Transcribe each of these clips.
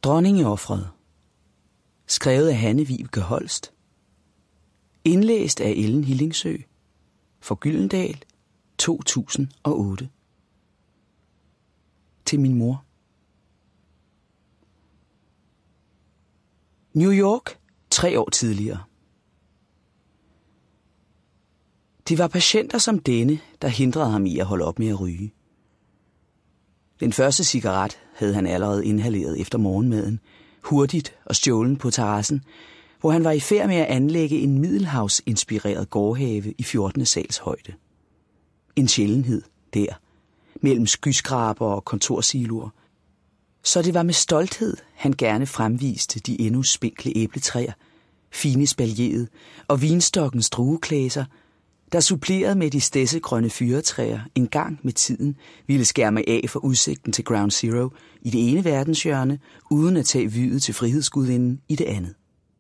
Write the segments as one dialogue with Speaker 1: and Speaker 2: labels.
Speaker 1: Dronningeoffret. Skrevet af Hanne-Vibeke Holst. Indlæst af Ellen Hillingsø. For Gyldendal 2008. Til min mor. New York 3 år tidligere. Det var patienter som denne, der hindrede ham i at holde op med at ryge. Den første cigaret havde han allerede inhaleret efter morgenmaden, hurtigt og stjålen på terrassen, hvor han var i færd med at anlægge en middelhavsinspireret gårdhave i 14. sals højde. En sjældenhed der, mellem skyskraber og kontorsiloer. Så det var med stolthed, han gerne fremviste de endnu spinkle æbletræer, fine spaljerede og vinstokkens drueklæser, der suppleret med de stedsegrønne fyretræer en gang med tiden ville skærme af for udsigten til Ground Zero i det ene verdenshjørne, uden at tage vyet til frihedsgudinden i det andet.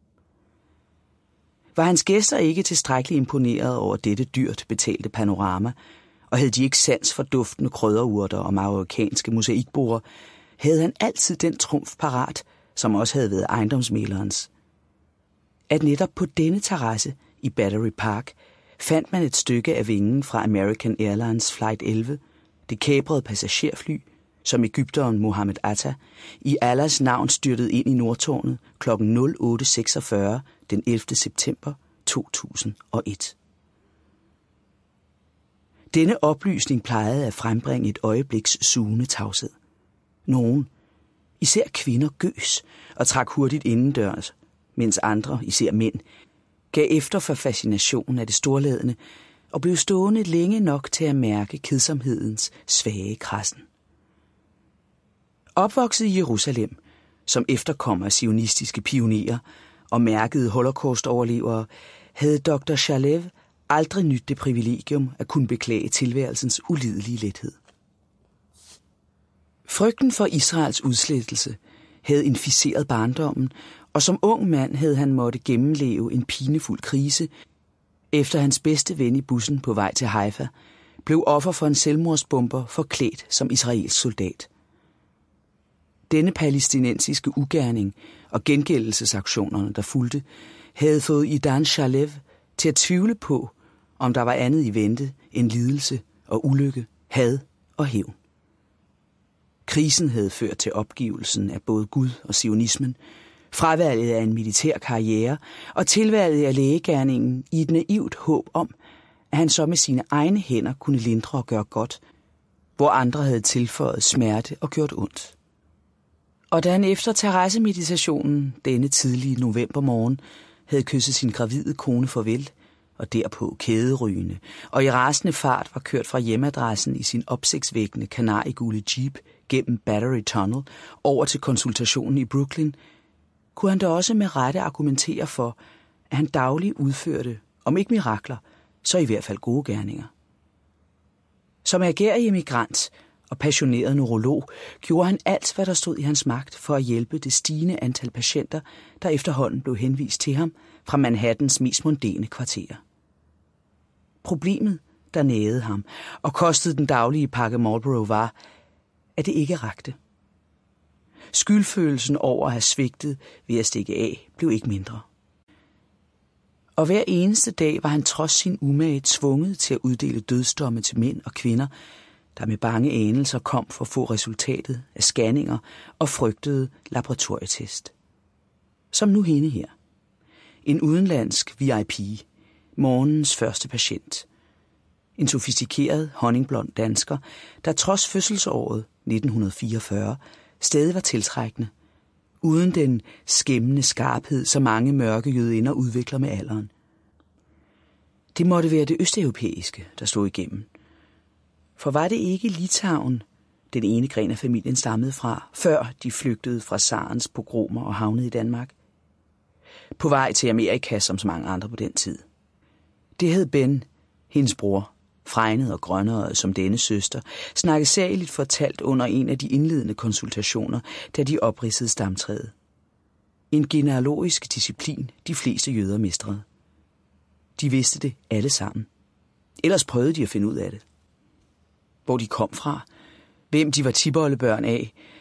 Speaker 1: Var hans gæster ikke tilstrækkeligt imponeret over dette dyrt betalte panorama, og havde de ikke sans for duftende krydderurter og marokkanske mosaikborer, havde han altid den trumf parat, som også havde været ejendomsmæglerens. At netop på denne terrasse i Battery Park fandt man et stykke af vingen fra American Airlines Flight 11, det kabrede passagerfly, som egypteren Mohammed Atta i Allahs navn styrtede ind i Nordtårnet kl. 08.46 den 11. september 2001. Denne oplysning plejede at frembringe et øjebliks sugende tavshed. Nogen, især kvinder, gøs og trak hurtigt indendørs, mens andre, især mænd, gav efter for fascinationen af det storladende og blev stående længe nok til at mærke kedsomhedens svage krassen. Opvokset i Jerusalem, som efterkommer af zionistiske pionerer og mærkede holocaust-overlevere, havde Dr. Shalev aldrig nydt det privilegium at kunne beklage tilværelsens ulidelige lethed. Frygten for Israels udslettelse havde inficeret barndommen, og som ung mand havde han måtte gennemleve en pinefuld krise, efter hans bedste ven i bussen på vej til Haifa blev offer for en selvmordsbomber forklædt som israelsk soldat. Denne palæstinensiske ugerning og gengældelsesaktionerne, der fulgte, havde fået Idan Shalev til at tvivle på, om der var andet i vente end lidelse og ulykke, had og hævn. Krisen havde ført til opgivelsen af både Gud og zionismen, fravalget af en militær karriere og tilvalget af lægegerningen i et naivt håb om, at han så med sine egne hænder kunne lindre og gøre godt, hvor andre havde tilføjet smerte og gjort ondt. Og da han efter terrassemeditationen denne tidlige novembermorgen havde kysset sin gravide kone farvel, og derpå kæderygende, og i rasende fart var kørt fra hjemadressen i sin opsigtsvækkende kanariegule jeep gennem Battery Tunnel over til konsultationen i Brooklyn, kunne han da også med rette argumentere for, at han dagligt udførte, om ikke mirakler, så i hvert fald gode gerninger. Som agerig emigrant og passioneret neurolog gjorde han alt, hvad der stod i hans magt for at hjælpe det stigende antal patienter, der efterhånden blev henvist til ham fra Manhattans mest mondæne kvarterer. Problemet, der nagede ham og kostede den daglige pakke Marlboro, var, at det ikke rakte. Skyldfølelsen over at have svigtet ved at stikke af blev ikke mindre. Og hver eneste dag var han trods sin umage tvunget til at uddele dødsdomme til mænd og kvinder, der med bange anelser kom for at få resultatet af scanninger og frygtede laboratorietest. Som nu hende her. En udenlandsk VIP, morgens første patient. En sofistikeret, honningblond dansker, der trods fødselsåret 1944 stadig var tiltrækkende, uden den skæmmende skarphed, som mange mørke jødinder udvikler med alderen. Det måtte være det østeuropæiske, der slog igennem. For var det ikke Litauen, den ene gren af familien stammede fra, før de flygtede fra zarens pogromer og havnede i Danmark? På vej til Amerika, som så mange andre på den tid. Det hed Ben, hendes bror, fregnet og grønnere som denne søster, snakkede særligt fortalt under en af de indledende konsultationer, da de opridsede stamtræet. En genealogisk disciplin, de fleste jøder mestrede. De vidste det alle sammen. Ellers prøvede de at finde ud af det. Hvor de kom fra, hvem de var tipoldebørn af,